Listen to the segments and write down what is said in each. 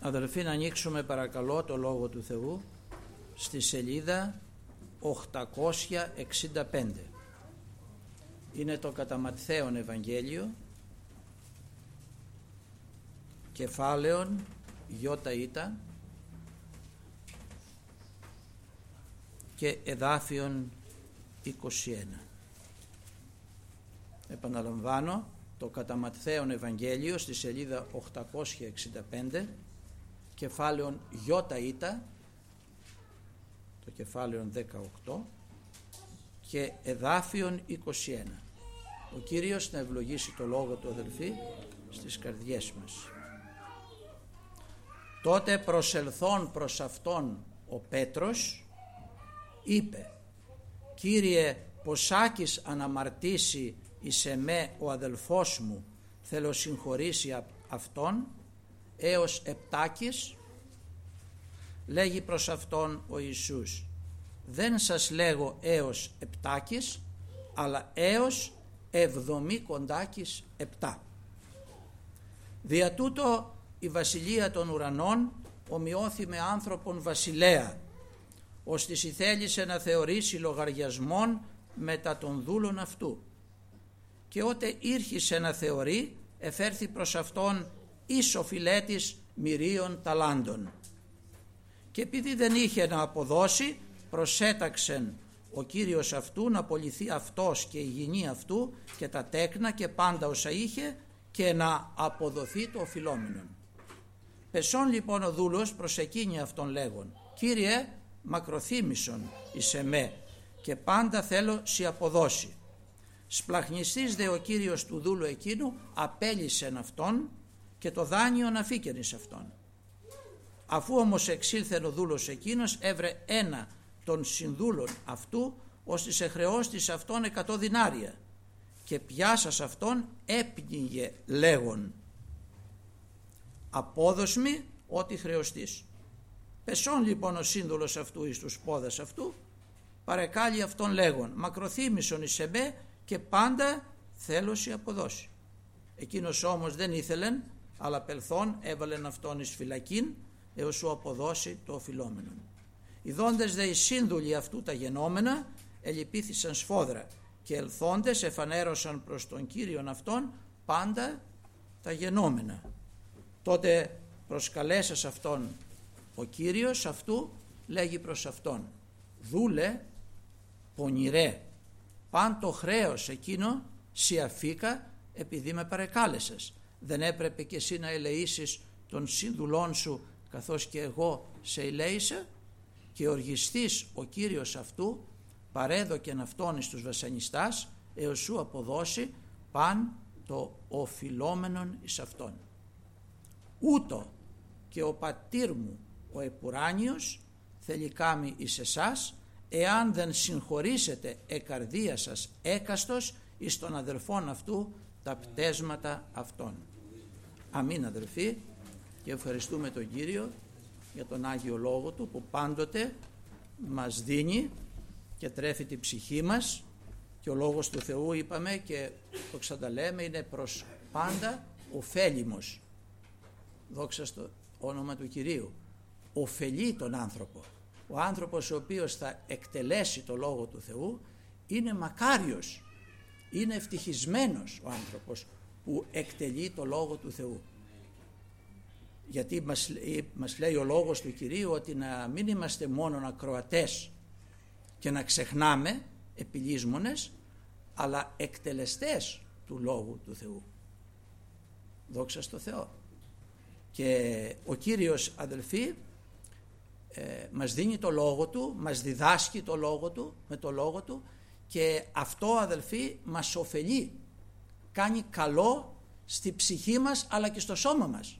Αδελφοί, να ανοίξουμε παρακαλώ το Λόγο του Θεού στη σελίδα 865. Είναι το κατά Ματθαίον Ευαγγέλιο, κεφάλαιον ΙΙ και εδάφιον 21. Επαναλαμβάνω, το κατά Ματθαίον Ευαγγέλιο στη σελίδα 865, κεφάλαιον ΙΙ, το κεφάλαιον 18 και εδάφιον 21. Ο Κύριος να ευλογήσει το Λόγο του, αδελφοί, στις καρδιές μας. Τότε προσελθών προς αυτόν ο Πέτρος είπε: «Κύριε, ποσάκις αναμαρτήσει εις εμέ ο αδελφός μου, θέλω συγχωρήσει αυτόν έως επτάκις?» Λέγει προς αυτόν ο Ιησούς: «Δεν σας λέγω έως επτάκις, αλλά έως 70 Δια τούτο η βασιλεία των ουρανών ομοιώθη με άνθρωπον βασιλέα, ώστις ηθέλησε να θεωρήσει λογαριασμόν μετά των δούλων αυτού. Και ότε ήρχισε να θεωρεί, εφέρθη προς αυτόν ίσο φιλέτης μυρίων ταλάντων. Και επειδή δεν είχε να αποδώσει, προσέταξεν ο Κύριος αυτού να απολυθεί αυτός και η γυνή αυτού και τα τέκνα και πάντα όσα είχε, και να αποδοθεί το οφειλόμενον. Πεσών λοιπόν ο δούλος προς εκείνη αυτόν λέγον: «Κύριε, μακροθύμησον εις εμέ και πάντα θέλω σοι αποδώσει». Σπλαχνιστής δε ο Κύριος του δούλου εκείνου απέλυσεν αυτόν και το δάνειον αφήκεν εις αυτόν. Αφού όμως εξήλθεν ο δούλος εκείνος, έβρε ένα των συνδούλων αυτού, ώστις εχρεώστης αυτόν 100 δινάρια, και πιάσας αυτόν έπνιγε λέγον: «Απόδοσμη ό,τι χρεωστής». Πεσών λοιπόν ο σύνδουλος αυτού εις τους πόδας αυτού, παρεκάλει αυτόν λέγον: «Μακροθύμησον εις εμέ και πάντα θέλωση αποδώσει». Εκείνος όμως δεν ήθελεν, αλλά πελθόν έβαλεν αυτόν εις φυλακήν έως σου αποδώσει το οφειλόμενον. Ιδώντες δε οι σύνδουλοι αυτού τα γενόμενα, ελυπήθησαν σφόδρα, και ελθόντες εφανέρωσαν προς τον Κύριον αυτόν πάντα τα γενόμενα. Τότε προσκαλέσας αυτόν ο Κύριος αυτού, λέγει προς αυτόν: «Δούλε πονηρέ, παν το χρέος εκείνο σοι αφήκα επειδή με παρεκάλεσες. Δεν έπρεπε και εσύ να ελεήσεις των σύνδουλών σου καθώς και εγώ σε ελέησα?» Και οργιστής ο Κύριος αυτού παρέδοκεν αυτόν εις τους βασανιστάς έως σου αποδώσει παν το οφειλόμενον εις αυτόν. Ούτω και ο πατήρ μου ο επουράνιος θέλει κάμει εις εσάς, εάν δεν συγχωρήσετε εκαρδία σας έκαστος εις των αδελφών αυτού τα πτέσματα αυτών. Αμήν, αδελφοί, και ευχαριστούμε τον Κύριο για τον Άγιο Λόγο Του που πάντοτε μας δίνει και τρέφει την ψυχή μας, και ο Λόγος του Θεού, είπαμε και το ξαναλέμε, είναι προς πάντα ωφέλιμος. Δόξα στο όνομα του Κυρίου. Ωφελεί τον άνθρωπο. Ο άνθρωπος ο οποίος θα εκτελέσει το Λόγο του Θεού είναι μακάριος, είναι ευτυχισμένος ο άνθρωπος που εκτελεί το Λόγο του Θεού. Γιατί μας λέει ο Λόγος του Κυρίου ότι να μην είμαστε μόνο ακροατές και να ξεχνάμε επιλύσμονες, αλλά εκτελεστές του Λόγου του Θεού. Δόξα στο Θεό. Και ο Κύριος, αδελφοί, μας δίνει το Λόγο Του, μας διδάσκει το Λόγο Του με το Λόγο Του, και αυτό, αδελφοί, μας ωφελεί, κάνει καλό στη ψυχή μας αλλά και στο σώμα μας.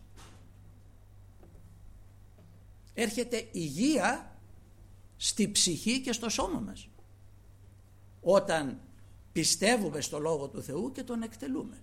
Έρχεται υγεία στη ψυχή και στο σώμα μας όταν πιστεύουμε στο Λόγο του Θεού και τον εκτελούμε.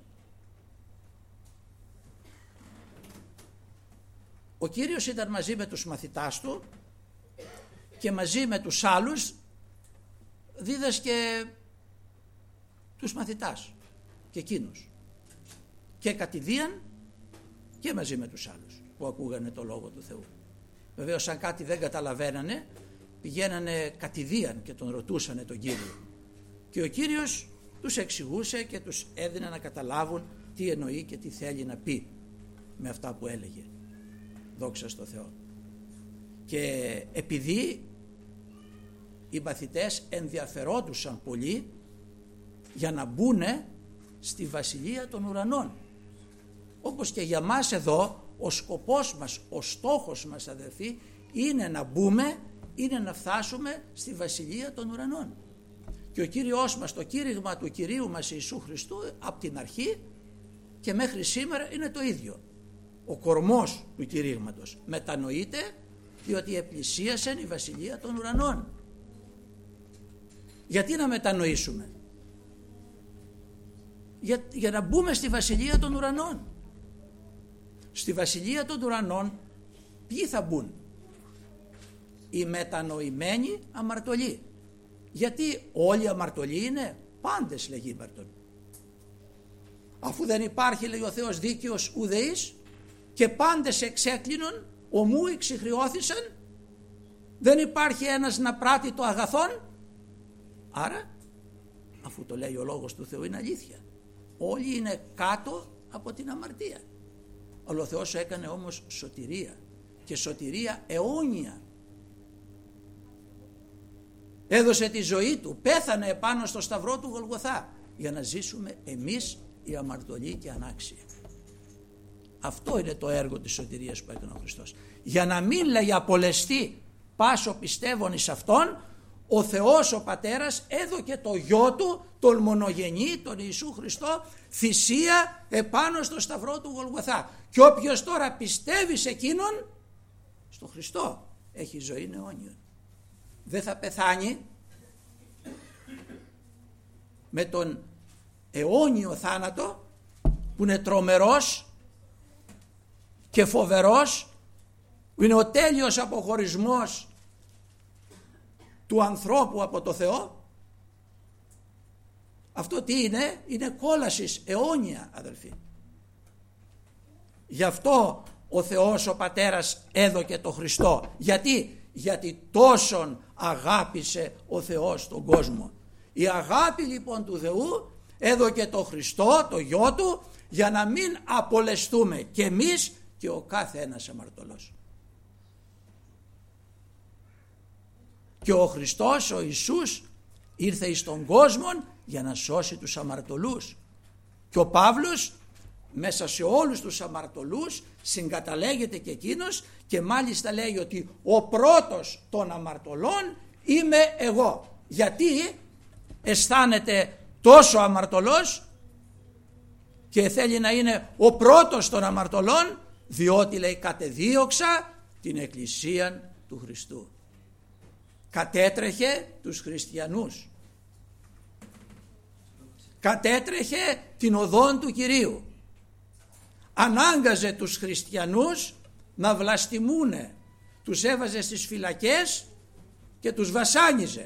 Ο Κύριος ήταν μαζί με τους μαθητάς Του και μαζί με τους άλλους δίδασκε τους μαθητάς και εκείνους, και κατηδίαν και μαζί με τους άλλους. που ακούγανε το Λόγο του Θεού. Βεβαίως αν κάτι δεν καταλαβαίνανε πηγαίνανε κατηδίαν και τον ρωτούσανε τον Κύριο. Και ο Κύριος τους εξηγούσε και τους έδινε να καταλάβουν τι εννοεί και τι θέλει να πει με αυτά που έλεγε. Δόξα στο Θεό. Και επειδή οι μαθητές ενδιαφερόντουσαν πολύ για να μπουνε στη Βασιλεία των Ουρανών. Όπως και για μας εδώ ο σκοπός μας, ο στόχος μας αδελφοί είναι να μπούμε, είναι να φτάσουμε στη Βασιλεία των Ουρανών. Και ο Κύριος μας, το κήρυγμα του Κυρίου μας Ιησού Χριστού από την αρχή και μέχρι σήμερα είναι το ίδιο. Ο κορμός του κηρύγματος μετανοείται διότι επλησίασε η Βασιλεία των Ουρανών. Γιατί να μετανοήσουμε? Για να μπούμε στη Βασιλεία των Ουρανών. Στη Βασιλεία των Ουρανών ποιοι θα μπουν? Οι μετανοημένοι αμαρτωλοί. Γιατί όλοι οι αμαρτωλοί είναι? Πάντες λεγήμαρτον. Αφού δεν υπάρχει, λέει ο Θεός, δίκαιος ουδεής και πάντες εξέκλεινον, ομού εξηχρεώθησαν, δεν υπάρχει ένας να πράττει το αγαθόν. Άρα, αφού το λέει ο Λόγος του Θεού, είναι αλήθεια. Όλοι είναι κάτω από την αμαρτία. Αλλά ο Θεός έκανε όμως σωτηρία και σωτηρία αιώνια. Έδωσε τη ζωή του, πέθανε επάνω στο σταυρό του Γολγοθά για να ζήσουμε εμείς οι αμαρτωλοί και ανάξιοι. Αυτό είναι το έργο της σωτηρίας που έκανε ο Χριστός. Για να μην, λέει, απολεστεί πάσο πιστεύων εις Αυτόν, ο Θεός ο Πατέρας έδωκε το Γιο Του, τον μονογενή, τον Ιησού Χριστό, θυσία επάνω στο σταυρό του Γολγοθά. Και όποιος τώρα πιστεύει σε Εκείνον, στο Χριστό, έχει ζωή αιώνια. Δεν θα πεθάνει με τον αιώνιο θάνατο που είναι τρομερός και φοβερός, που είναι ο τέλειος αποχωρισμός του ανθρώπου από το Θεό. Αυτό τι είναι? Είναι κόλασης αιώνια, αδελφοί. Γι' αυτό ο Θεός ο Πατέρας έδωκε το Χριστό. Γιατί τόσον αγάπησε ο Θεός τον κόσμο. Η αγάπη λοιπόν του Θεού έδωκε το Χριστό, το Γιο Του, για να μην απολεστούμε και εμείς και ο κάθε ένας αμαρτωλός. Και ο Χριστός, ο Ιησούς, ήρθε εις τον κόσμο για να σώσει τους αμαρτωλούς. Και ο Παύλος μέσα σε όλους τους αμαρτωλούς συγκαταλέγεται και εκείνος και μάλιστα λέει ότι ο πρώτος των αμαρτωλών είμαι εγώ. Γιατί αισθάνεται τόσο αμαρτωλός και θέλει να είναι ο πρώτος των αμαρτωλών? Διότι, λέει, κατεδίωξα την Εκκλησία του Χριστού. Κατέτρεχε τους χριστιανούς. Κατέτρεχε την οδόν του Κυρίου. Ανάγκαζε τους χριστιανούς να βλαστημούνε. Τους έβαζε στις φυλακές και τους βασάνιζε.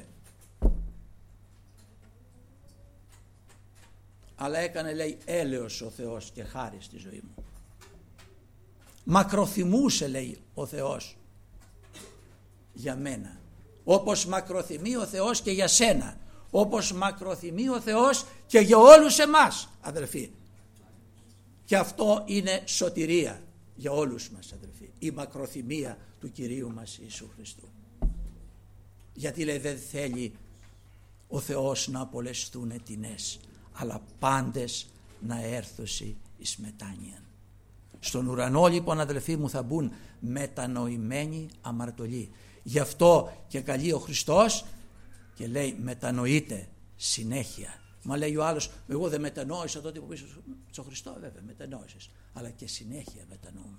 Αλλά έκανε, λέει, έλεος ο Θεός και χάρη στη ζωή μου. Μακροθυμούσε, λέει, ο Θεός για μένα. Όπως μακροθυμεί ο Θεός και για σένα. Όπως μακροθυμεί ο Θεός και για όλους εμάς, αδελφοί. Και αυτό είναι σωτηρία για όλους μας, αδελφοί. Η μακροθυμία του Κυρίου μας Ιησού Χριστού. Γιατί, λέει, δεν θέλει ο Θεός να απολεστούν ετινές, αλλά πάντες να έρθωσι εις μετάνοιαν. Στον ουρανό λοιπόν, αδελφοί μου, θα μπουν μετανοημένοι αμαρτωλοί. Γι' αυτό και καλεί ο Χριστός και λέει μετανοείτε συνέχεια. Μα λέει ο άλλος, εγώ δεν μετανόησα τότε που πίσω στον Χριστό. Βέβαια μετανόησες, αλλά και συνέχεια μετανοούμε.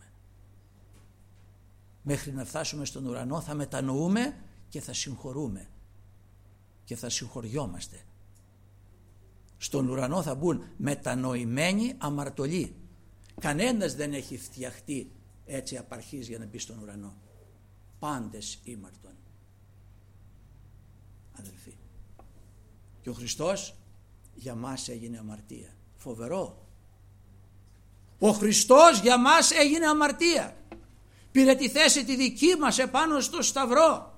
Μέχρι να φτάσουμε στον ουρανό θα μετανοούμε και θα συγχωρούμε και θα συγχωριόμαστε. Στον ουρανό θα μπουν μετανοημένοι αμαρτωλοί. Κανένας δεν έχει φτιαχτεί έτσι απ' αρχής για να μπει στον ουρανό. Πάντες ήμαρτον, αδελφοί. Και ο Χριστός για μας έγινε αμαρτία. Φοβερό. Ο Χριστός για μας έγινε αμαρτία. Πήρε τη θέση τη δική μας επάνω στο σταυρό.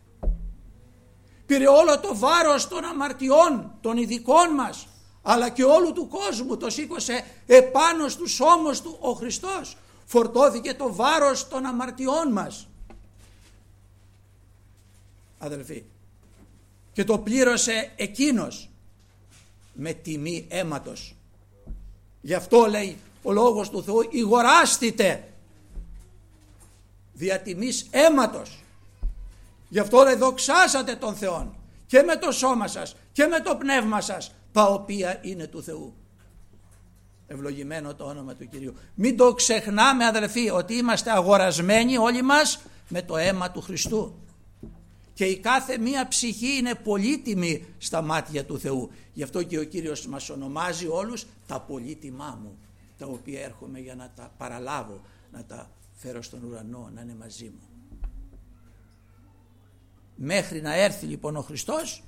Πήρε όλο το βάρος των αμαρτιών των ειδικών μας, αλλά και όλου του κόσμου. Το σήκωσε επάνω στους ώμους του ο Χριστός. Φορτώθηκε το βάρος των αμαρτιών μας, αδελφοί, και το πλήρωσε εκείνος με τιμή αίματος. Γι' αυτό λέει ο λόγος του Θεού, ηγοράστητε δια τιμής αίματος. Γι' αυτό λέει, δοξάσατε τον Θεόν και με το σώμα σας και με το πνεύμα σας, τα οποία είναι του Θεού. Ευλογημένο το όνομα του Κυρίου. Μην το ξεχνάμε, αδελφοί, ότι είμαστε αγορασμένοι όλοι μας με το αίμα του Χριστού. Και η κάθε μία ψυχή είναι πολύτιμη στα μάτια του Θεού. Γι' αυτό και ο Κύριος μας ονομάζει όλους τα πολύτιμά μου, τα οποία έρχομαι για να τα παραλάβω, να τα φέρω στον ουρανό, να είναι μαζί μου. Μέχρι να έρθει λοιπόν ο Χριστός,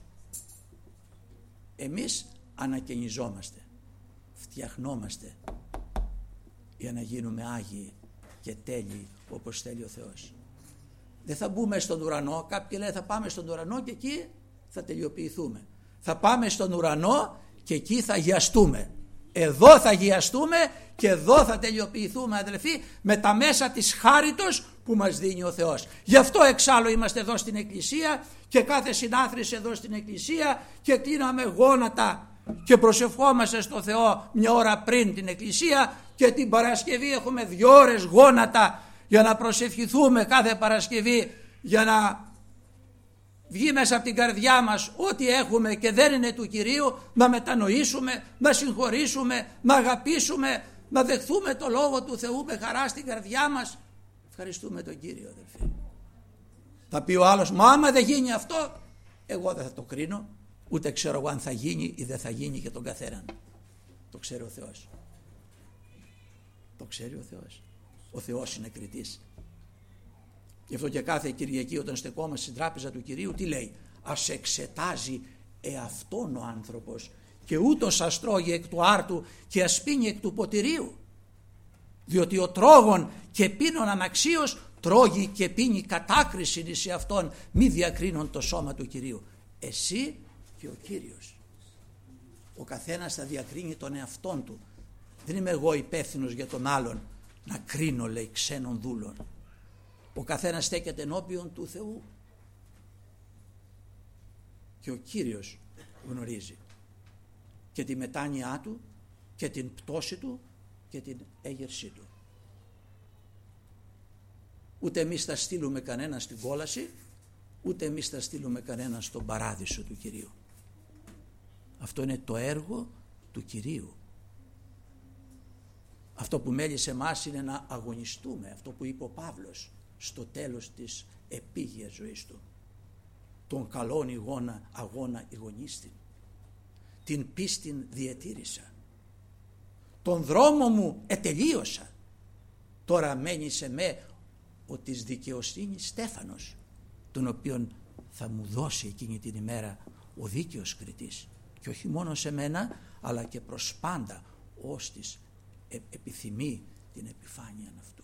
εμείς ανακαινιζόμαστε, φτιαχνόμαστε για να γίνουμε άγιοι και τέλειοι όπως θέλει ο Θεός. Δεν θα μπούμε στον ουρανό, κάποιοι λένε θα πάμε στον ουρανό και εκεί θα τελειοποιηθούμε. Θα πάμε στον ουρανό και εκεί θα αγιαστούμε. Εδώ θα αγιαστούμε και εδώ θα τελειοποιηθούμε, αδελφοί, με τα μέσα της χάριτος που μας δίνει ο Θεός. Γι' αυτό εξάλλου είμαστε εδώ στην Εκκλησία και κάθε συνάθρης εδώ στην Εκκλησία και κλείναμε γόνατα και προσευχόμαστε στο Θεό μια ώρα πριν την Εκκλησία, και την Παρασκευή έχουμε 2 ώρες γόνατα για να προσευχηθούμε κάθε Παρασκευή, για να βγει μέσα από την καρδιά μας ό,τι έχουμε και δεν είναι του Κυρίου, να μετανοήσουμε, να συγχωρήσουμε, να αγαπήσουμε, να δεχθούμε το Λόγο του Θεού με χαρά στην καρδιά μας. Ευχαριστούμε τον Κύριο, αδελφοί. Θα πει ο άλλος, μα άμα δεν γίνει αυτό, εγώ δεν θα το κρίνω, ούτε ξέρω εγώ αν θα γίνει ή δεν θα γίνει για τον καθέναν. Το ξέρει ο Θεός. Το ξέρει ο Θεός. Ο Θεός είναι κριτής. Γι' αυτό και κάθε Κυριακή όταν στεκόμαστε στην τράπεζα του Κυρίου, τι λέει? Ας εξετάζει εαυτόν ο άνθρωπος και ούτως ας τρώγει εκ του άρτου και ας πίνει εκ του ποτηρίου. Διότι ο τρόγων και πίνων αναξίως τρώγει και πίνει κατάκριση εις αυτόν, μη διακρίνον το σώμα του Κυρίου. Εσύ και ο Κύριος. Ο καθένας θα διακρίνει τον εαυτόν του. Δεν είμαι εγώ υπεύθυνος για τον άλλον να κρίνω, λέει, ξένων δούλων. Ο καθένας στέκεται ενώπιον του Θεού και ο Κύριος γνωρίζει και τη μετάνοιά του και την πτώση του και την έγερσή του. Ούτε εμείς θα στείλουμε κανένα στην κόλαση, ούτε εμείς θα στείλουμε κανένα στον παράδεισο του Κυρίου. Αυτό είναι το έργο του Κυρίου. Αυτό που μέλει σε εμάς είναι να αγωνιστούμε, αυτό που είπε ο Παύλος στο τέλος της επίγειας ζωής του. Τον καλόν αγώνα ηγονίστη, την πίστην διετήρησα, τον δρόμο μου ετελείωσα, τώρα μένει σε με ο της δικαιοσύνης στέφανος, τον οποίον θα μου δώσει εκείνη την ημέρα ο δίκαιος κριτής, και όχι μόνο σε μένα αλλά και προς πάντα ώστις επιθυμεί την επιφάνεια αυτού.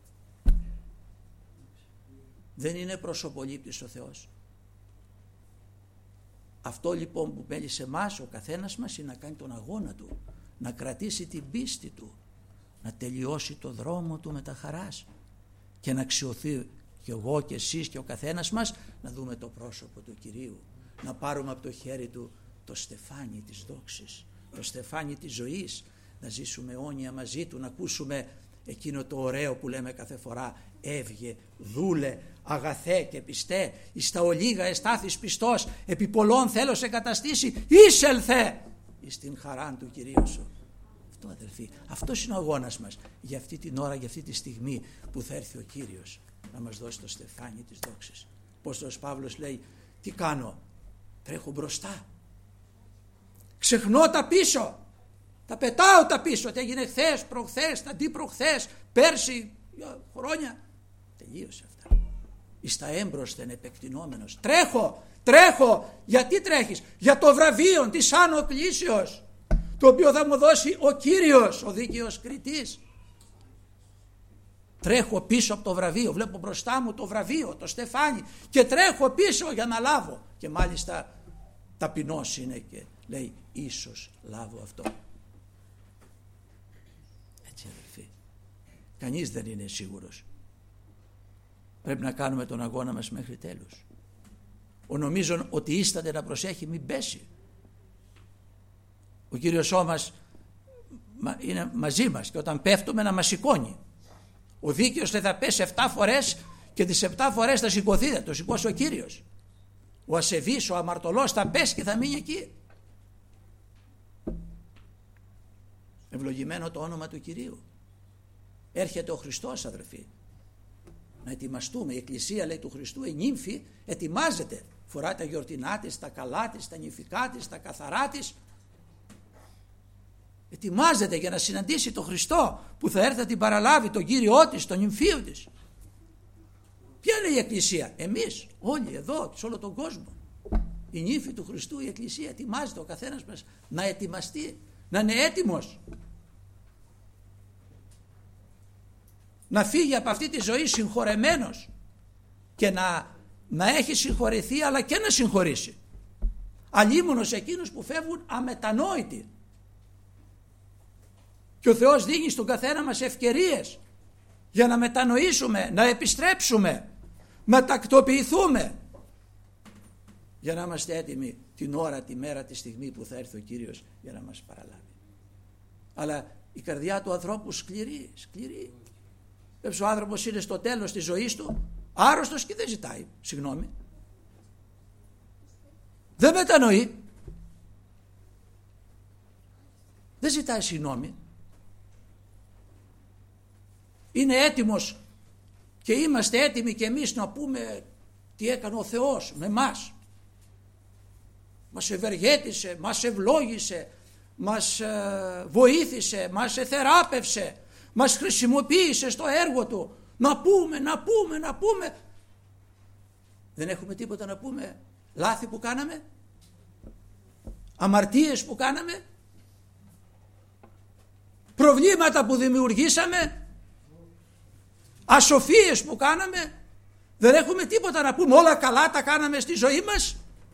Δεν είναι προσωπολήπτης ο Θεός. Αυτό λοιπόν που μένει σε εμάς, ο καθένας μας, είναι να κάνει τον αγώνα του, να κρατήσει την πίστη του, να τελειώσει το δρόμο του με τα χαράς και να αξιωθεί και εγώ και εσείς και ο καθένας μας να δούμε το πρόσωπο του Κυρίου, να πάρουμε από το χέρι του το στεφάνι της δόξης, το στεφάνι της ζωής, να ζήσουμε αιώνια μαζί του, να ακούσουμε εκείνο το ωραίο που λέμε κάθε φορά, έβγε, δούλε, αγαθέ και πιστέ, εις τα ολίγα εστάθης πιστός, επί πολλών θέλω σε καταστήσει, εισελθε εις την χαράν του Κυρίου σου. Αυτό, αδελφοί, αυτός είναι ο αγώνας μας για αυτή την ώρα, για αυτή τη στιγμή που θα έρθει ο Κύριος να μας δώσει το στεφάνι της δόξης. Απόστολος Παύλος λέει, τι κάνω? Τρέχω μπροστά, ξεχνώ τα πίσω, τα πετάω τα πίσω, τι έγινε χθες, προχθές, αντίπροχθές, πέρσι, χρόνια. Τελείωσε αυτά. Εις τα έμπροσθεν επεκτηνόμενος. Τρέχω. Γιατί τρέχεις? Για το βραβείο της άνω κλήσεως, το οποίο θα μου δώσει ο Κύριος, ο δίκαιος κριτής. Τρέχω πίσω από το βραβείο, βλέπω μπροστά μου το βραβείο, το στεφάνι και τρέχω πίσω για να λάβω. Και μάλιστα ταπεινός είναι και λέει ίσως λάβω αυτό. Έτσι αδελφοί, κανείς δεν είναι σίγουρος. Πρέπει να κάνουμε τον αγώνα μας μέχρι τέλους. Ο νομίζον ότι ίσταται να προσέχει μην πέσει. Ο Κύριος μας είναι μαζί μας και όταν πέφτουμε να μας σηκώνει. Ο δίκαιος δεν θα πέσει 7 φορές και τις 7 φορές θα σηκωθεί, θα το σηκώσει ο Κύριος. Ο ασεβής, ο αμαρτωλός θα πέσει και θα μείνει εκεί. Ευλογημένο το όνομα του Κυρίου. Έρχεται ο Χριστός αδερφοί. Να ετοιμαστούμε. Η Εκκλησία λέει του Χριστού, η νύμφη ετοιμάζεται. Φορά τα γιορτινά της, τα καλά της, τα νυφικά της, τα καθαρά της. Ετοιμάζεται για να συναντήσει τον Χριστό που θα έρθει να την παραλάβει, τον Κύριό της, τον νυμφίο της. Ποια είναι η Εκκλησία? Εμείς όλοι εδώ, σε όλο τον κόσμο. Η νύφη του Χριστού, η Εκκλησία ετοιμάζεται ο καθένας μας να ετοιμαστεί, να είναι έτοιμος. Να φύγει από αυτή τη ζωή συγχωρεμένος και να έχει συγχωρηθεί αλλά και να συγχωρήσει. Αλλήμωνος εκείνους που φεύγουν αμετανόητοι. Και ο Θεός δίνει στον καθένα μας ευκαιρίες για να μετανοήσουμε, να επιστρέψουμε, να τακτοποιηθούμε για να είμαστε έτοιμοι την ώρα, τη μέρα, τη στιγμή που θα έρθει ο Κύριος για να μας παραλάβει. Αλλά η καρδιά του ανθρώπου σκληρή. Ο άνθρωπος είναι στο τέλος της ζωής του άρρωστος και δεν ζητάει συγγνώμη. Δεν μετανοεί. Δεν ζητάει συγγνώμη. Είναι έτοιμος και είμαστε έτοιμοι και εμείς να πούμε τι έκανε ο Θεός με μας. Μας ευεργέτησε, μας ευλόγησε, μας βοήθησε, μας εθεράπευσε, μας χρησιμοποίησε στο έργο του. Να πούμε. Δεν έχουμε τίποτα να πούμε? Λάθη που κάναμε, αμαρτίες που κάναμε, προβλήματα που δημιουργήσαμε, ασοφίες που κάναμε. Δεν έχουμε τίποτα να πούμε? Όλα καλά τα κάναμε στη ζωή μας.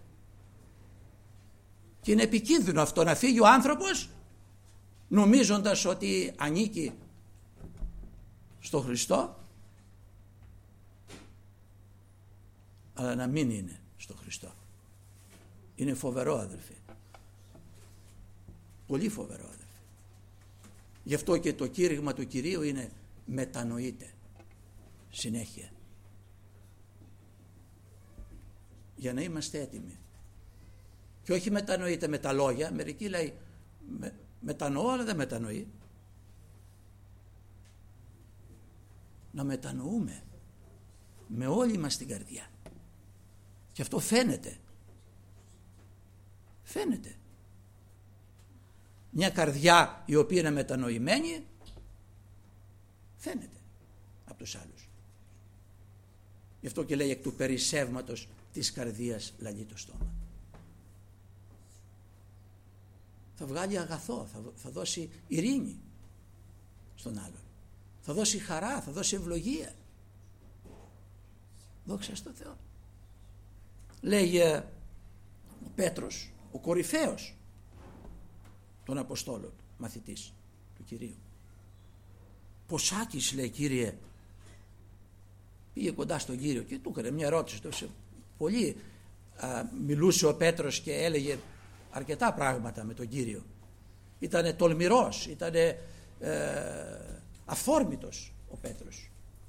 Και είναι επικίνδυνο αυτό, να φύγει ο άνθρωπος νομίζοντας ότι ανήκει στο Χριστό, αλλά να μην είναι στο Χριστό. Είναι φοβερό αδελφοί. Πολύ φοβερό αδελφοί. Γι' αυτό και το κήρυγμα του Κυρίου είναι μετανοείτε συνέχεια. Για να είμαστε έτοιμοι. Και όχι μετανοείτε με τα λόγια. Μερικοί λέει μετανοώ αλλά δεν μετανοεί. Να μετανοούμε με όλη μας την καρδιά. Και αυτό φαίνεται. Μια καρδιά η οποία είναι μετανοημένη φαίνεται από τους άλλους. Γι' αυτό και λέει εκ του περισσεύματος της καρδίας λαλεί το στόμα. Θα βγάλει αγαθό, θα δώσει ειρήνη στον άλλον. Θα δώσει χαρά, θα δώσει ευλογία. Δόξα στο Θεό. Λέγει ο Πέτρος, ο κορυφαίος των Αποστόλων, μαθητής του Κυρίου. Ποσάκης, λέει, Κύριε, πήγε κοντά στον Κύριο και του έκανε μια ερώτηση. Πολύ μιλούσε ο Πέτρος και έλεγε αρκετά πράγματα με τον Κύριο. Ήτανε τολμηρός, ήτανε αφόρμητος ο Πέτρος.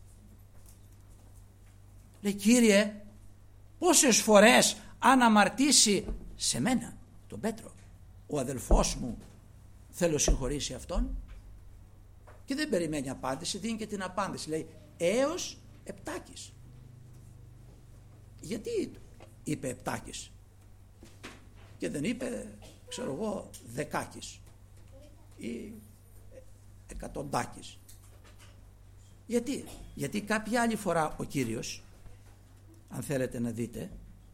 Λέει, Κύριε, πόσες φορές αν αμαρτήσει σε μένα, τον Πέτρο, ο αδελφός μου, θέλω συγχωρήσει αυτόν? Και δεν περιμένει απάντηση, δίνει και την απάντηση. Λέει, έως 7. Γιατί είπε 7 και δεν είπε, ξέρω εγώ, 10 ή 100? Γιατί κάποια άλλη φορά ο Κύριος, αν θέλετε να δείτε,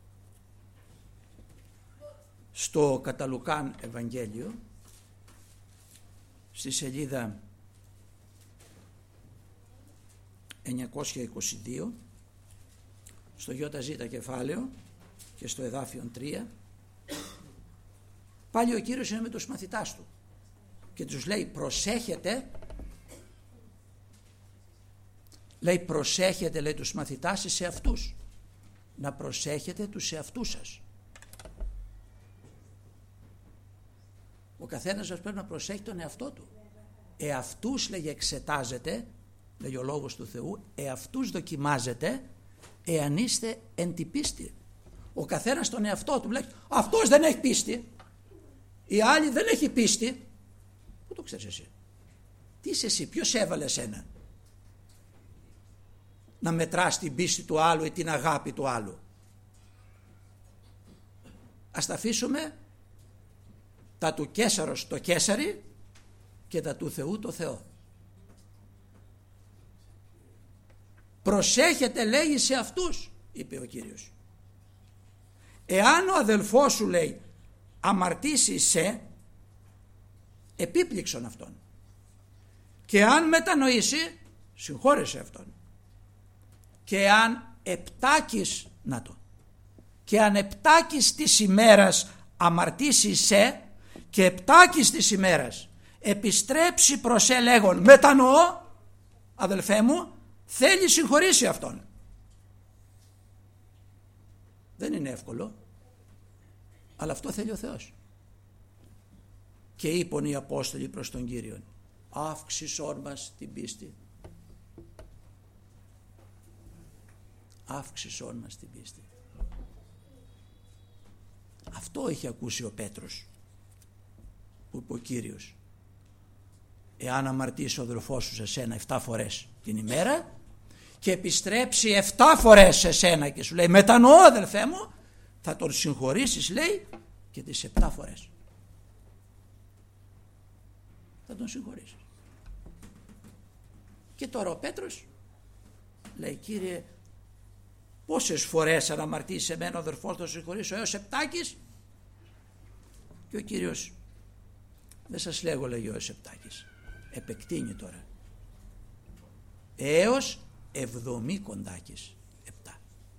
στο κατά Λουκάν Ευαγγέλιο, στη σελίδα 922 στο ΙΖ κεφάλαιο και στο εδάφιο 3, πάλι ο Κύριος είναι με τους μαθητάς του και τους λέει προσέχετε, λέει τους μαθητάς σε αυτούς, να προσέχετε τους εαυτούς σας. Ο καθένας σας πρέπει να προσέχει τον εαυτό του. Εαυτούς, λέγει, εξετάζετε, λέγει ο Λόγος του Θεού, εαυτούς δοκιμάζετε εάν είστε εν τη πίστη. Ο καθένας τον εαυτό του λέει, αυτός δεν έχει πίστη, η άλλη δεν έχει πίστη. Πού το ξέρεις εσύ? Τι είσαι εσύ? Ποιος έβαλε εσένα να μετράς την πίστη του άλλου ή την αγάπη του άλλου? Ας τα αφήσουμε τα του Καίσαρος το Καίσαρι και τα του Θεού το Θεό. Προσέχετε, λέγει, σε αυτούς, είπε ο Κύριος. Εάν ο αδελφός σου, λέει, αμαρτήσει σε, επίπληξον αυτόν, και αν μετανοήσει, συγχώρεσε αυτόν, και αν επτάκης, να το, και αν επτάκης της ημέρας αμαρτήσει σε και επτάκης της ημέρας επιστρέψει προς λέγον μετανοώ, αδελφέ μου, θέλει συγχωρήσει αυτόν. Δεν είναι εύκολο, αλλά αυτό θέλει ο Θεός. Και είπαν οι Απόστολοι προς τον Κύριον, αύξησόν μας την πίστη. Αύξησόν μας την πίστη. Αυτό είχε ακούσει ο Πέτρος που είπε ο Κύριος, εάν αμαρτήσει ο αδελφός σου σε σένα 7 φορές την ημέρα και επιστρέψει 7 φορές σε σένα και σου λέει μετανοώ, αδελφέ μου, θα τον συγχωρήσεις, λέει, και τις 7 φορές θα τον συγχωρήσεις. Και τώρα ο Πέτρος λέει, Κύριε, πόσες φορές αν αμαρτήσει σε μένα ο αδελφός θα τον συγχωρήσω? Έως 7? Και ο Κύριος, δεν σας λέγω, λέγει, έως 7, επεκτείνει τώρα, έως 70 κοντάκης 7.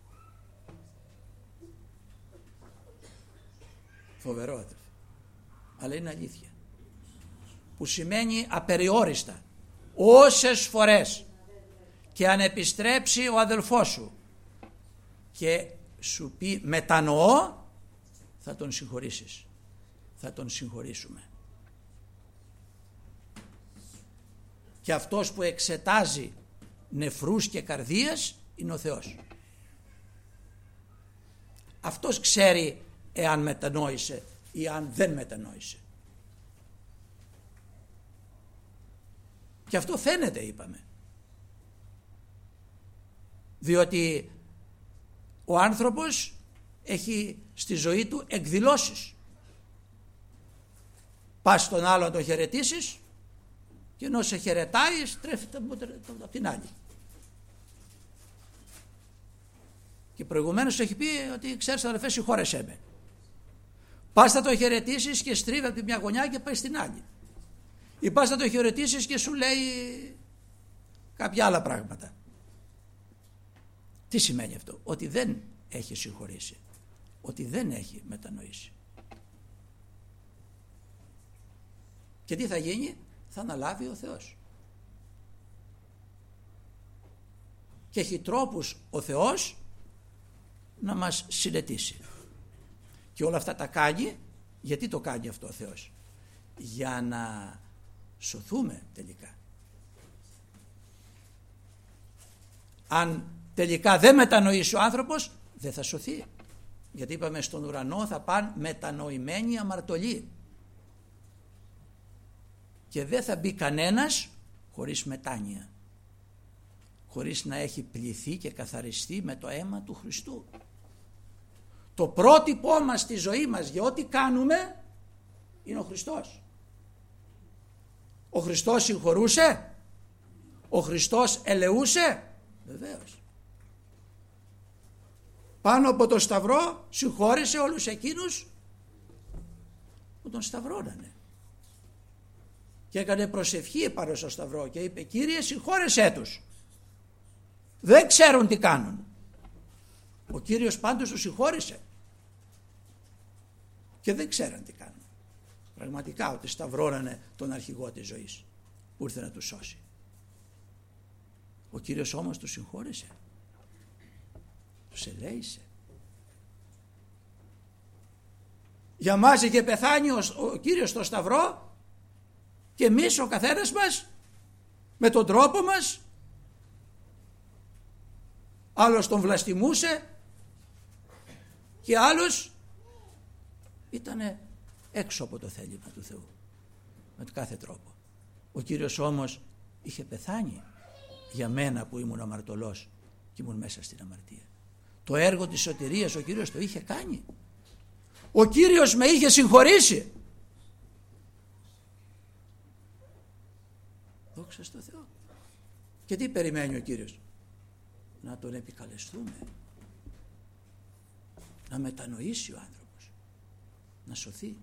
Φοβερό, αδελφέ, αλλά είναι αλήθεια, που σημαίνει απεριόριστα. Όσες φορές και αν επιστρέψει ο αδελφός σου και σου πει μετανοώ, θα τον συγχωρήσεις, θα τον συγχωρήσουμε. Και αυτός που εξετάζει νεφρούς και καρδίες είναι ο Θεός. Αυτός ξέρει εάν μετανόησε ή αν δεν μετανόησε. Και αυτό φαίνεται, είπαμε, διότι ο άνθρωπος έχει στη ζωή του εκδηλώσεις. Πας στον άλλο να τον χαιρετήσεις και ενώ σε χαιρετάει στρέφεται από την άλλη. Και προηγουμένως έχει πει ότι ξέρεις, αδελφέ, συγχώρεσέ με. Πας να τον χαιρετήσεις και στρίβει από τη μια γωνιά και πάει στην άλλη. Ή πας να τον χαιρετήσεις και σου λέει κάποια άλλα πράγματα. Τι σημαίνει αυτό? Ότι δεν έχει συγχωρήσει, ότι δεν έχει μετανοήσει. Και τι θα γίνει? Θα αναλάβει ο Θεός. Και έχει τρόπους ο Θεός να μας συνετίσει. Και όλα αυτά τα κάνει. Γιατί το κάνει αυτό ο Θεός? Για να σωθούμε τελικά. Αν τελικά δεν μετανοήσει ο άνθρωπος, δεν θα σωθεί. Γιατί είπαμε, στον ουρανό θα πάνε μετανοημένοι αμαρτωλοί. Και δεν θα μπει κανένας χωρίς μετάνοια, χωρίς να έχει πληθεί και καθαριστεί με το αίμα του Χριστού. Το πρότυπό μας στη ζωή μας για ό,τι κάνουμε είναι ο Χριστός. Ο Χριστός συγχωρούσε? Ο Χριστός ελεούσε? Βεβαίως. Πάνω από το σταυρό συγχώρησε όλους εκείνους που τον σταυρώνανε. Και έκανε προσευχή πάνω στο σταυρό και είπε, Κύριε, συγχώρεσέ τους. Δεν ξέρουν τι κάνουν. Ο Κύριος πάντως τους συγχώρησε και δεν ξέραν τι κάνουν. Πραγματικά ότι σταυρώνανε τον αρχηγό της ζωής που ήρθε να τους σώσει. Ο Κύριος όμως τους συγχώρησε, τους ελέησε. Για μας είχε πεθάνει ο Κύριος στο σταυρό και εμείς ο καθένας μας με τον τρόπο μας, άλλος τον βλαστημούσε και άλλος ήτανε έξω από το θέλημα του Θεού με κάθε τρόπο. Ο Κύριος όμως είχε πεθάνει για μένα που ήμουν αμαρτωλός και ήμουν μέσα στην αμαρτία. Το έργο της σωτηρίας ο Κύριος το είχε κάνει. Ο Κύριος με είχε συγχωρήσει. Δόξα στο Θεό. Και τι περιμένει ο Κύριος? Να τον επικαλεστούμε, να μετανοήσει ο άνθρωπος, να σωθεί.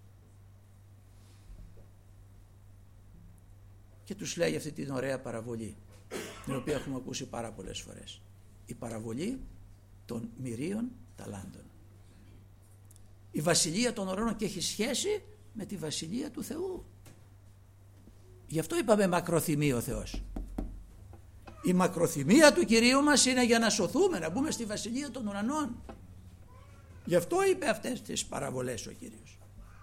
Και τους λέει αυτή την ωραία παραβολή, την οποία έχουμε ακούσει πάρα πολλές φορές. Η παραβολή των μυρίων ταλάντων. Η βασιλεία των ουρανών και έχει σχέση με τη βασιλεία του Θεού. Γι' αυτό είπαμε μακροθυμεί ο Θεός. Η μακροθυμία του Κυρίου μας είναι για να σωθούμε, να μπούμε στη βασιλεία των ουρανών. Γι' αυτό είπε αυτές τις παραβολές ο Κύριος.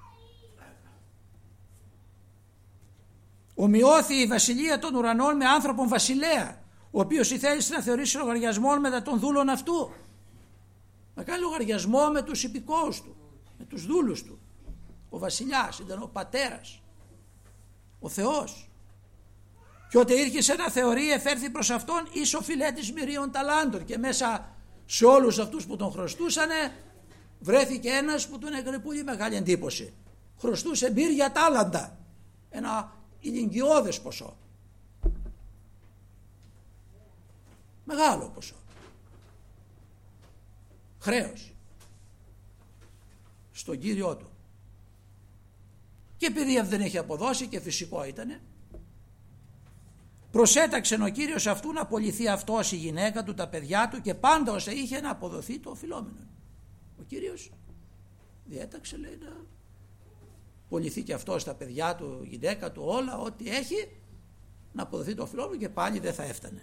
Ομοιώθη η βασιλεία των ουρανών με άνθρωπον βασιλέα, ο οποίος ήθελε να θεωρήσει λογαριασμό μετά των δούλων αυτού. Να κάνει λογαριασμό με τους υπηκόους του, με τους δούλους του. Ο βασιλιάς ήταν ο πατέρας, ο Θεός. Και όταν ήρχε να θεωρεί, εφέρθη προς αυτόν εις οφειλέτης μυρίων ταλάντων, και μέσα σε όλους αυτούς που τον χρωστούσανε βρέθηκε ένας που τον έκανε πολύ μεγάλη εντύπωση. Χρωστούσε μύρια τάλαντα, ένα ηλικιώδες ποσό, μεγάλο ποσό, χρέος στον Κύριό του. Και επειδή δεν έχει αποδώσει, και φυσικό ήτανε, προσέταξε ο Κύριος αυτού να απολυθεί αυτός, η γυναίκα του, τα παιδιά του και πάντα όσα είχε να αποδοθεί το οφειλόμενο. Ο Κύριος διέταξε, λέει, να απολυθεί και αυτός, τα παιδιά του, η γυναίκα του, όλα ό,τι έχει, να αποδοθεί το οφειλόμενο, και πάλι δεν θα έφτανε.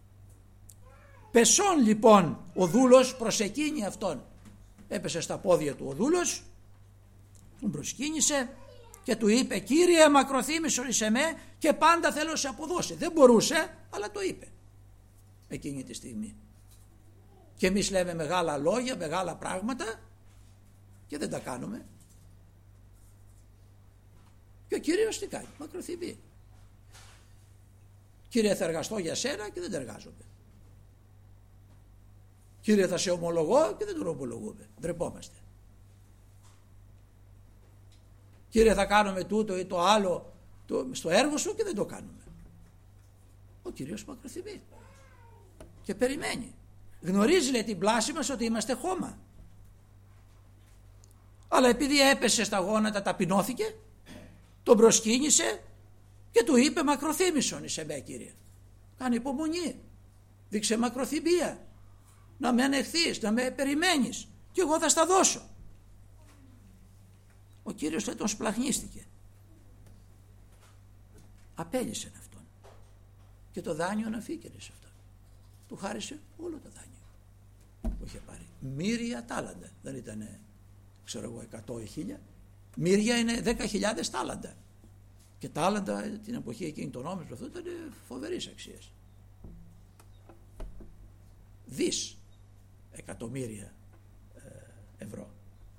Πεσόν λοιπόν ο δούλος προσκύνει αυτόν. Έπεσε στα πόδια του ο δούλος, τον προσκύνησε και του είπε: Κύριε, μακροθύμησον εις εμέ και πάντα θέλω να σε αποδώσει. Δεν μπορούσε, αλλά το είπε εκείνη τη στιγμή. Και εμείς λέμε μεγάλα λόγια, μεγάλα πράγματα και δεν τα κάνουμε. Και ο Κύριος τι κάνει? Μακροθυμεί. Κύριε, θα εργαστώ για σένα και δεν τα εργάζομαι. Κύριε, θα σε ομολογώ και δεν τον ομολογούμε. Ντρεπόμαστε. Κύριε, θα κάνουμε τούτο ή το άλλο στο έργο σου και δεν το κάνουμε. Ο Κύριος μακροθυμεί και περιμένει. Γνωρίζει, λέει, την πλάση μας ότι είμαστε χώμα. Αλλά επειδή έπεσε στα γόνατα, ταπεινώθηκε, τον προσκύνησε και του είπε: μακροθύμησον εις εμέ, Κύριε. Κάνε υπομονή, δείξε μακροθυμία, να με ανεχθείς, να με περιμένεις και εγώ θα στα δώσω. Ο Κύριος, λέει, τον σπλαχνίστηκε, απέλυσε αυτόν και το δάνειο να φύγαινε σε αυτόν. Του χάρισε όλο το δάνειο που είχε πάρει. Μύρια τάλαντα, δεν ήταν, ξέρω εγώ, 100 ή 1000. Μύρια είναι 10.000 τάλαντα. Και τάλαντα την εποχή εκείνη, το νόμισμα αυτό ήταν φοβερής αξίας. Δις εκατομμύρια ευρώ.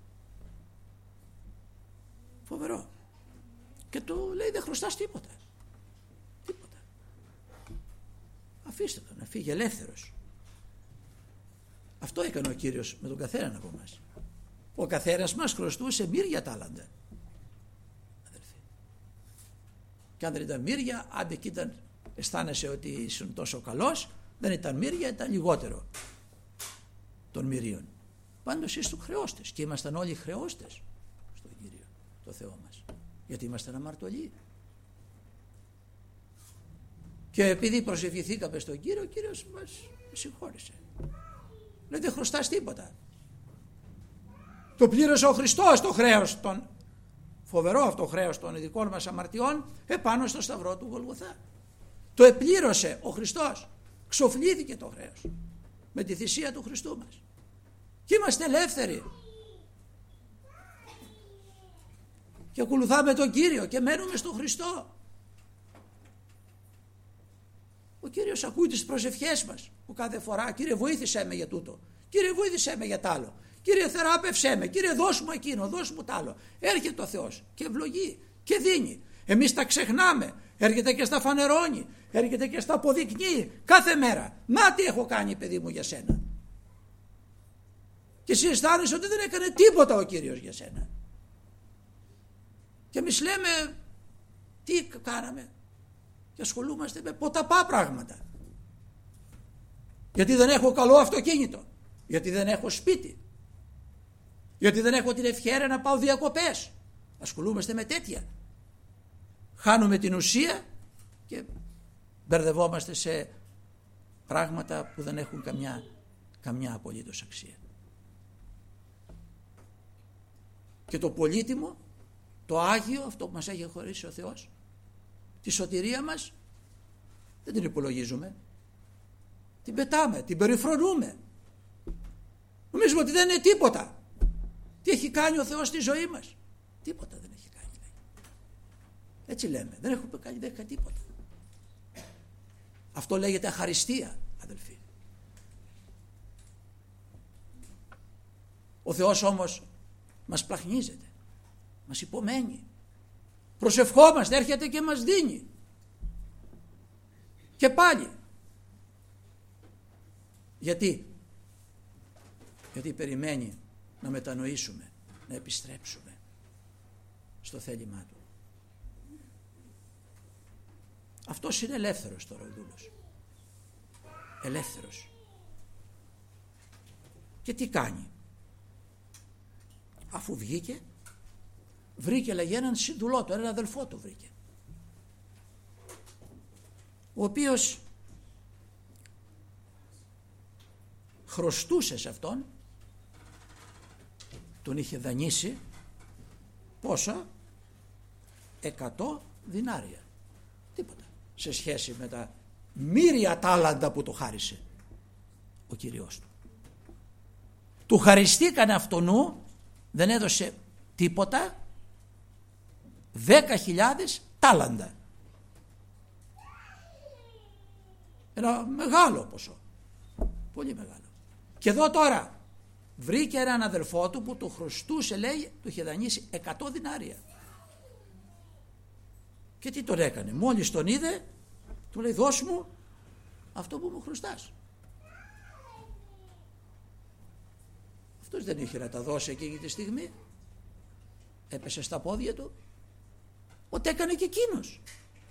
Φοβερό. Και του λέει: δεν χρωστάς τίποτα. Τίποτα. Αφήστε τον να φύγει ελεύθερος. Αυτό έκανε ο Κύριος με τον καθέναν από εμάς. Ο καθένας μας χρωστούσε μύρια τάλαντα. Αδελφοί. Και αν δεν ήταν μύρια, άντε και ήταν, αισθάνεσαι ότι ήσουν τόσο καλός, δεν ήταν μύρια, ήταν λιγότερο των μυρίων. Πάντως ήσουν χρεώστες και ήμασταν όλοι χρεώστες στον Κύριο, το Θεό μας, γιατί ήμασταν αμαρτωλοί. Και επειδή προσευχηθήκαμε στον Κύριο, ο Κύριος μας συγχώρησε. Λέει, δεν χρωστάς τίποτα. Το πλήρωσε ο Χριστός το χρέος, φοβερό αυτό χρέος των ειδικών μας αμαρτιών, επάνω στο σταυρό του Γολγοθά. Το επλήρωσε ο Χριστός. Ξοφλήθηκε το χρέος με τη θυσία του Χριστού μας. Και είμαστε ελεύθεροι. Και ακολουθάμε τον Κύριο και μένουμε στον Χριστό. Ο Κύριος ακούει τις προσευχές μας που κάθε φορά, Κύριε βοήθησέ με για τούτο, Κύριε βοήθησέ με για τ' άλλο, Κύριε θεράπευσέ με, Κύριε δώσ' μου εκείνο, δώσ' μου τ' άλλο. Έρχεται ο Θεός και ευλογεί και δίνει. Εμείς τα ξεχνάμε, έρχεται και στα φανερώνει, έρχεται και στα αποδεικνύει κάθε μέρα. Να τι έχω κάνει, παιδί μου, για σένα. Και εσύ αισθάνεσαι ότι δεν έκανε τίποτα ο Κύριος για σένα. Και εμείς λέμε τι κάναμε και ασχολούμαστε με ποταπά πράγματα. Γιατί δεν έχω καλό αυτοκίνητο, γιατί δεν έχω σπίτι, γιατί δεν έχω την ευχέρεια να πάω διακοπές. Ασχολούμαστε με τέτοια. Χάνουμε την ουσία και μπερδευόμαστε σε πράγματα που δεν έχουν καμιά απολύτως αξία. Και το πολύτιμο, το Άγιο, αυτό που μας έχει χωρίσει ο Θεός, τη σωτηρία μας, δεν την υπολογίζουμε. Την πετάμε, την περιφρονούμε. Νομίζουμε ότι δεν είναι τίποτα. Τι έχει κάνει ο Θεός στη ζωή μας? Τίποτα δεν έχει κάνει. Έτσι λέμε, δεν έχουμε κάνει τίποτα. Αυτό λέγεται αχαριστία, αδελφοί. Ο Θεός όμως μας πλαχνίζεται, μας υπομένει, προσευχόμαστε, έρχεται και μας δίνει. Και πάλι. Γιατί περιμένει να μετανοήσουμε, να επιστρέψουμε στο θέλημά του. Αυτός είναι ελεύθερος τώρα ο δούλος. Ελεύθερος. Και τι κάνει? Αφού βγήκε, βρήκε, λέγει, έναν σύντουλό του, έναν αδελφό του βρήκε, ο οποίος χρωστούσε σε αυτόν, τον είχε δανείσει πόσα? 100 δινάρια. Τίποτα σε σχέση με τα μοίρια τάλαντα που του χάρισε ο Κύριος του. Του χαριστήκανε αυτονού, δεν έδωσε τίποτα, 10.000 τάλαντα. Ένα μεγάλο ποσό, πολύ μεγάλο. Και εδώ τώρα βρήκε έναν αδελφό του που του χρωστούσε, λέει, του είχε δανείσει 100 δινάρια. Και τι τον έκανε? Μόλις τον είδε, του λέει, δώσ' μου αυτό που μου χρωστάς. Αυτός δεν είχε να τα δώσει εκείνη τη στιγμή. Έπεσε στα πόδια του. Ό,τι έκανε και εκείνος.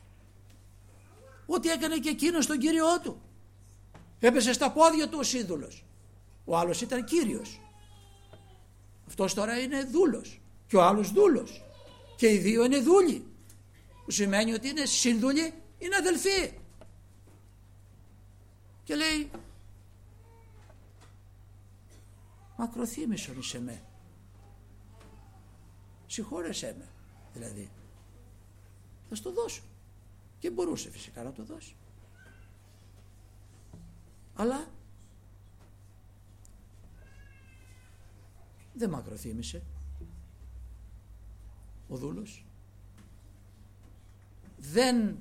Ό,τι έκανε και εκείνος τον Κύριό του. Έπεσε στα πόδια του ο σύντουλος. Ο άλλος ήταν κύριος. Αυτός τώρα είναι δούλος. Και ο άλλος δούλος. Και οι δύο είναι δούλοι. Που σημαίνει ότι είναι σύνδουλοι, είναι αδελφοί. Και λέει, μακροθύμησον εις εμέ. Συγχώρεσέ με. Δηλαδή, θα στο δώσω. Και μπορούσε φυσικά να το δώσει. Αλλά δεν μακροθύμησε ο δούλος. Δεν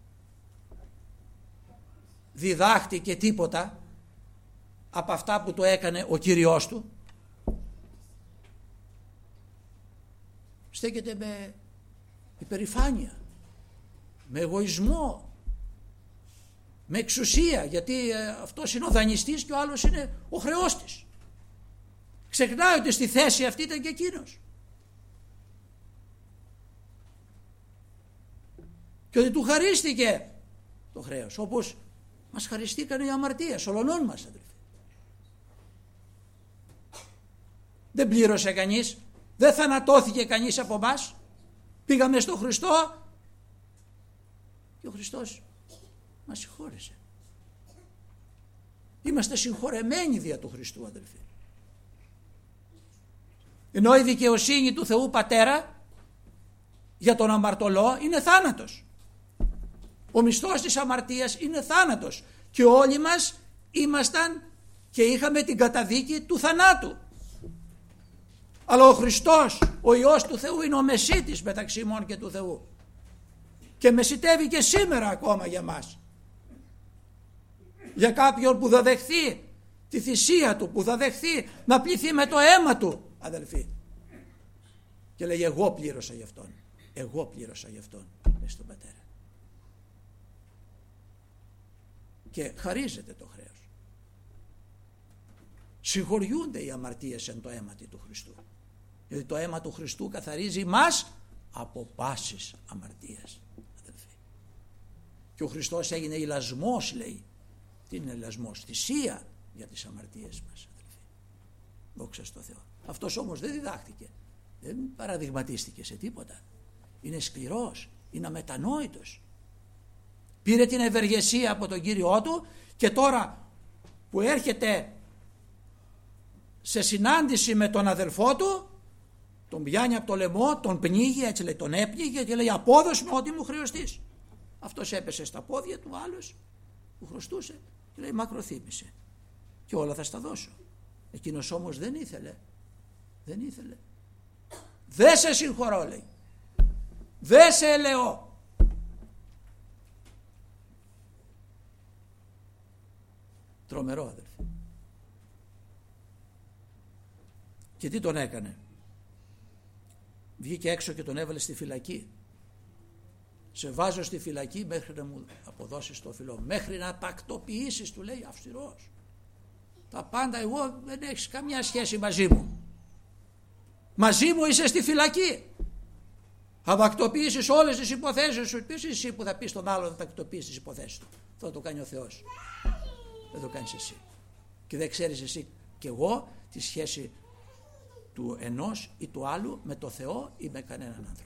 διδάχτηκε τίποτα από αυτά που το έκανε ο Κύριος του. Στέκεται με υπερηφάνεια, με εγωισμό, με εξουσία, γιατί αυτός είναι ο δανειστής και ο άλλος είναι ο χρεώστης. Ξεχνάει ότι στη θέση αυτή ήταν και εκείνος. Και ότι του χαρίστηκε το χρέος, όπως μας χαριστήκαν οι αμαρτίες όλων μας, αδελφοί. Δεν πλήρωσε κανείς, δεν θανατώθηκε κανείς από μας. Πήγαμε στο Χριστό και ο Χριστός μας συγχώρεσε. Είμαστε συγχωρεμένοι δια του Χριστού, αδελφοί. Ενώ η δικαιοσύνη του Θεού Πατέρα για τον αμαρτωλό είναι θάνατος. Ο μισθός της αμαρτίας είναι θάνατος και όλοι μας ήμασταν και είχαμε την καταδίκη του θανάτου. Αλλά ο Χριστός, ο Υιός του Θεού, είναι ο μεσίτης μεταξύ ημών και του Θεού και μεσιτεύει και σήμερα ακόμα για μας. Για κάποιον που θα δεχθεί τη θυσία του, που θα δεχθεί να πληθεί με το αίμα του, αδελφοί, και λέγει εγώ πλήρωσα γι' αυτόν, εγώ πλήρωσα γι' αυτόν, στον Πατέρα, και χαρίζεται το χρέος. Συγχωριούνται οι αμαρτίες εν το αίμα του Χριστού, γιατί το αίμα του Χριστού καθαρίζει μας από πάσης αμαρτίας, αδελφοί. Και ο Χριστός έγινε ηλασμός, λέει. Τι είναι ηλασμός? Θυσία για τις αμαρτίες μας, αδελφοί. Δόξα στο Θεό. Αυτός όμως δεν διδάχτηκε, δεν παραδειγματίστηκε σε τίποτα. Είναι σκληρός, είναι αμετανόητος. Πήρε την ευεργεσία από τον Κύριό του και τώρα που έρχεται σε συνάντηση με τον αδελφό του, τον πιάνει από το λαιμό, τον πνίγει, έτσι λέει, τον έπνιγε και λέει απόδοση με ό,τι μου χρεωστείς. Αυτός έπεσε στα πόδια του, άλλος που χρωστούσε και λέει μακροθύμησε και όλα θα στα δώσω. Εκείνος όμως δεν ήθελε. Δεν σε συγχωρώ, λέει, δεν σε ελεώ. Τρομερό, αδελφοί. Και τι τον έκανε? Βγήκε έξω και τον έβαλε στη φυλακή. Σε βάζω στη φυλακή μέχρι να μου αποδώσεις το οφειλό, μέχρι να τακτοποιήσεις, του λέει, αυστηρός. Τα πάντα, εγώ δεν έχεις καμιά σχέση μαζί μου. Μαζί μου είσαι στη φυλακή. Θα τακτοποιήσεις όλες τις υποθέσεις σου. Ποιος είσαι εσύ που θα πεις στον άλλο να τακτοποιήσεις τις υποθέσεις του? Θα το κάνει ο Θεός. Δεν το κάνεις εσύ. Και δεν ξέρεις εσύ και εγώ τη σχέση του ενός ή του άλλου με το Θεό ή με κανέναν άνθρωπο.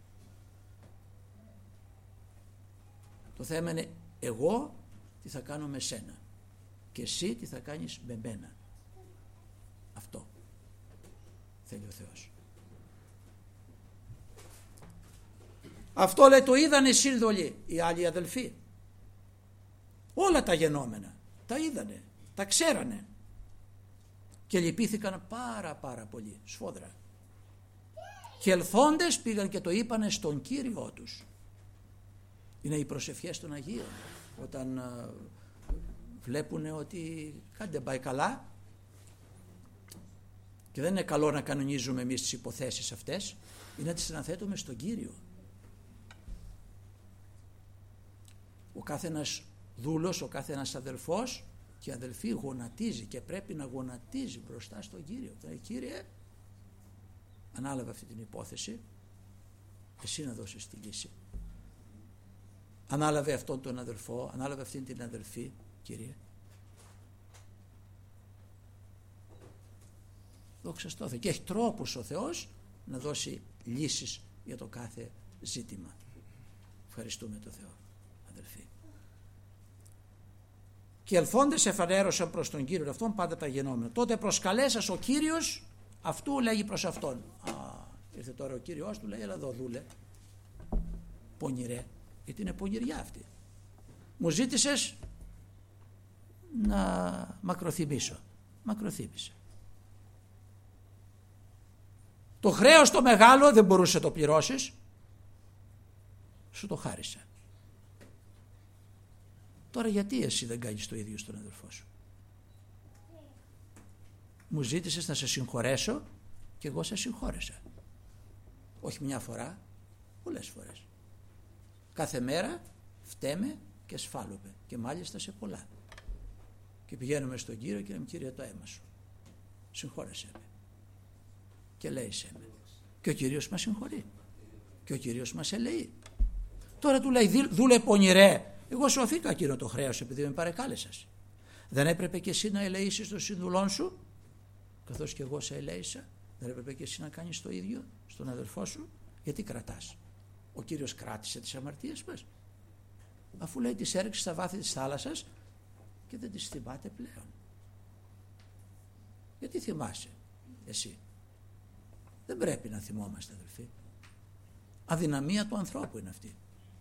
Το θέμα είναι εγώ τι θα κάνω με σένα και εσύ τι θα κάνεις με μένα. Αυτό θέλει ο Θεός. Αυτό, λέει, το είδανε οι σύνδολοι, οι άλλοι αδελφοί. Όλα τα γενόμενα τα είδανε, τα ξέρανε και λυπήθηκαν πάρα πολύ, σφόδρα. Και ελθόντες πήγαν και το είπανε στον Κύριό τους. Είναι οι προσευχές των Αγίων όταν βλέπουν ότι κάτι δεν πάει καλά και δεν είναι καλό να κανονίζουμε εμείς τις υποθέσεις αυτές, είναι να τις αναθέτουμε στον Κύριο. Ο κάθε ένας δούλος, ο κάθε ένας αδελφός και αδελφή γονατίζει και πρέπει να γονατίζει μπροστά στον Κύριο. Κύριε, ανάλαβε αυτή την υπόθεση, εσύ να δώσεις τη λύση. Ανάλαβε αυτόν τον αδελφό, ανάλαβε αυτήν την αδελφή, Κύριε. Δόξα τω Θεώ. Και έχει τρόπους ο Θεός να δώσει λύσεις για το κάθε ζήτημα. Ευχαριστούμε τον Θεό, αδελφοί. Και ελθόντες εφανέρωσαν προς τον Κύριο αυτόν πάντα τα γενόμενα. Τότε προσκαλέσας ο Κύριος αυτού, λέγει προς αυτόν. Ήρθε τώρα ο Κύριος του, λέει, έλα εδώ δούλε, πονηρέ, γιατί είναι πονηριά αυτή. Μου ζήτησες να μακροθυμίσω. Μακροθύμησε. Το χρέος το μεγάλο δεν μπορούσε να το πληρώσεις, σου το χάρισα. Τώρα γιατί εσύ δεν κάνεις το ίδιο στον αδελφό σου? Μου ζήτησες να σε συγχωρέσω και εγώ σε συγχώρεσα. Όχι μια φορά, πολλές φορές. Κάθε μέρα φταίμε και σφάλουμε και μάλιστα σε πολλά. Και πηγαίνουμε στον Κύριο και λέμε, Κύριε, το αίμα σου, συγχώρεσέ με και λέησέ με. Και ο Κύριος μας συγχωρεί και ο Κύριος μας ελεεί. Τώρα του λέει, δούλε πονηρέ, εγώ σου αφήκα εκείνο το χρέος επειδή με παρεκάλεσας. Δεν έπρεπε και εσύ να ελεήσεις τον συνδουλόν σου καθώς και εγώ σε ελέησα? Δεν έπρεπε και εσύ να κάνεις το ίδιο στον αδελφό σου? Γιατί κρατάς? Ο Κύριος κράτησε τις αμαρτίες μας. αφού λέει τις έριξε στα βάθη της θάλασσας και δεν τις θυμάται πλέον. Γιατί θυμάσαι εσύ? Δεν πρέπει να θυμόμαστε, αδελφοί. Αδυναμία του ανθρώπου είναι αυτή.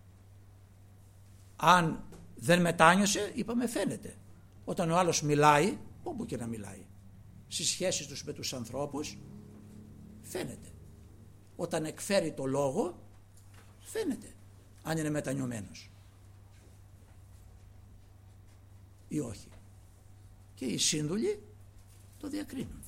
Αν δεν μετάνιωσε, είπαμε, φαίνεται. Όταν ο άλλος μιλάει, όπου και να μιλάει, στις σχέσεις τους με τους ανθρώπους, φαίνεται. Όταν εκφέρει το λόγο, φαίνεται αν είναι μετανιωμένος ή όχι. Και οι σύνδουλοι το διακρίνουν.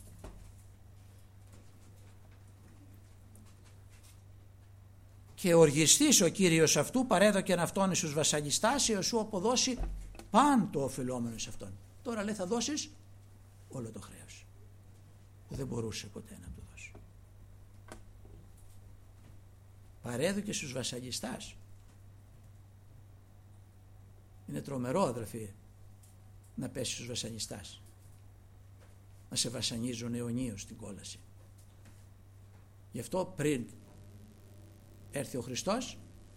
Και οργιστής ο Κύριος αυτού παρέδοκεν αυτόν εις τους βασανιστάς έως σου αποδώσει παν το οφειλόμενο σε αυτόν. Τώρα λέει θα δώσεις όλο το χρέος που δεν μπορούσε ποτέ να του δώσει. Παρέδοκε στους βασανιστάς. Είναι τρομερό, αδελφοί, να πέσει στους βασανιστάς, να σε βασανίζουν αιωνίως στην κόλαση. Γι' αυτό πριν έρθει ο Χριστός,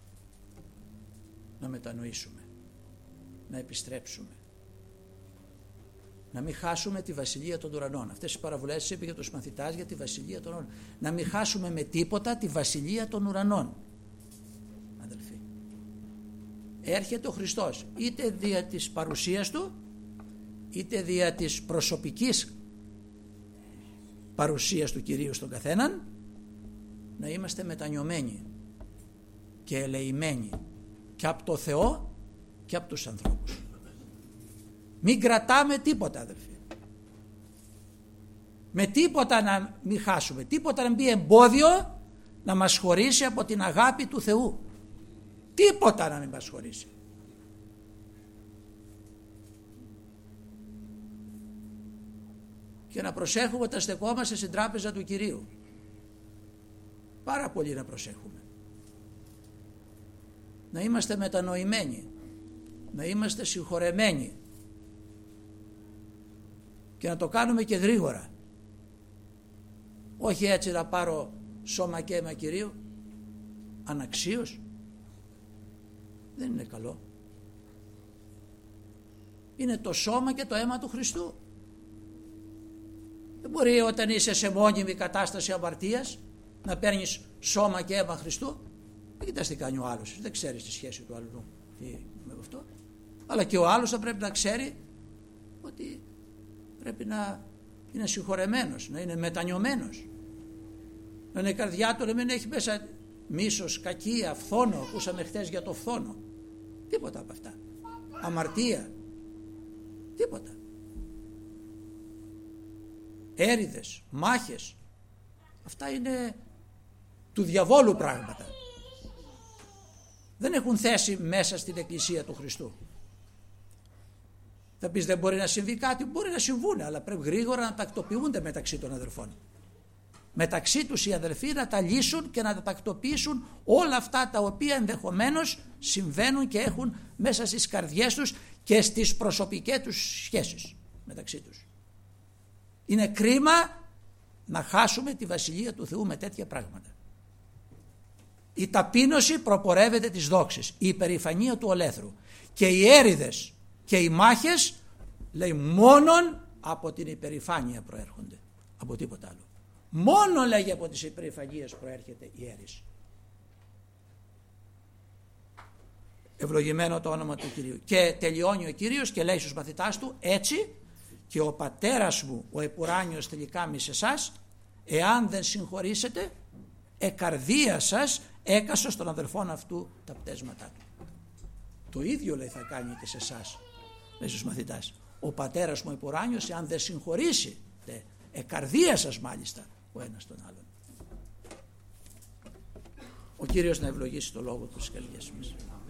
να μετανοήσουμε, να επιστρέψουμε, να μην χάσουμε τη βασιλεία των ουρανών. Αυτές οι παραβουλές είπε για τους μαθητάς για τη βασιλεία των ουρανών. Να μην χάσουμε με τίποτα τη βασιλεία των ουρανών, αδελφοί. Έρχεται ο Χριστός, είτε δια της παρουσίας Του, είτε δια της προσωπικής παρουσίας του Κυρίου στον καθέναν, να είμαστε μετανιωμένοι και ελεημένοι και από το Θεό και από τους ανθρώπους. Μην κρατάμε τίποτα, αδελφοί. Με τίποτα να μην χάσουμε, τίποτα να μπει εμπόδιο να μας χωρίσει από την αγάπη του Θεού. Τίποτα να μην μας χωρίσει. Και να προσέχουμε όταν στεκόμαστε στην τράπεζα του Κυρίου. Πάρα πολύ να προσέχουμε. Να είμαστε μετανοημένοι, να είμαστε συγχωρεμένοι και να το κάνουμε και γρήγορα. Όχι έτσι να πάρω σώμα και αίμα Κυρίου αναξίως. Δεν είναι καλό. Είναι το σώμα και το αίμα του Χριστού. Δεν μπορεί όταν είσαι σε μόνιμη κατάσταση αμαρτίας να παίρνεις σώμα και αίμα Χριστού. Δεν κοιτάς τι κάνει ο άλλος, δεν ξέρεις τη σχέση του άλλου με αυτό. Αλλά και ο άλλος θα πρέπει να ξέρει ότι πρέπει να είναι συγχωρεμένος, να είναι μετανιωμένος, να είναι η καρδιά του να μην έχει μέσα μίσος, κακία, φθόνο. Ακούσαμε χθες για το φθόνο. Τίποτα από αυτά. Αμαρτία, τίποτα. Έρηδες, μάχες, αυτά είναι του διαβόλου πράγματα. Δεν έχουν θέση μέσα στην Εκκλησία του Χριστού. Θα πεις δεν μπορεί να συμβεί κάτι, μπορεί να συμβούν, αλλά πρέπει γρήγορα να τακτοποιούνται μεταξύ των αδερφών. Μεταξύ τους οι αδερφοί να τα λύσουν και να τα τακτοποιήσουν όλα αυτά τα οποία ενδεχομένως συμβαίνουν και έχουν μέσα στις καρδιές τους και στις προσωπικές τους σχέσεις μεταξύ τους. Είναι κρίμα να χάσουμε τη Βασιλεία του Θεού με τέτοια πράγματα. Η ταπείνωση προπορεύεται της δόξης, η υπερηφανία του ολέθρου και οι έρηδες και οι μάχες, λέει, μόνον από την υπερηφάνεια προέρχονται, από τίποτα άλλο. Μόνο, λέγει, από τις υπερηφανίες προέρχεται η έρηση. Ευλογημένο το όνομα του Κυρίου. Και τελειώνει ο Κύριος και λέει στους μαθητάς του, έτσι και ο πατέρας μου ο επουράνιος τελικά μη σε εσάς, εάν δεν συγχωρήσετε, εκαρδία σας έκασα στον αδελφόν αυτού τα πτέσματά του. Το ίδιο, λέει, θα κάνει και σε εσάς, λέει στους μαθητάς. Ο πατέρας μου επουράνιος, εάν δεν συγχωρήσετε, εκαρδία σας μάλιστα ο ένας τον άλλον. Ο Κύριος να ευλογήσει το λόγο του στις καρδιές μας.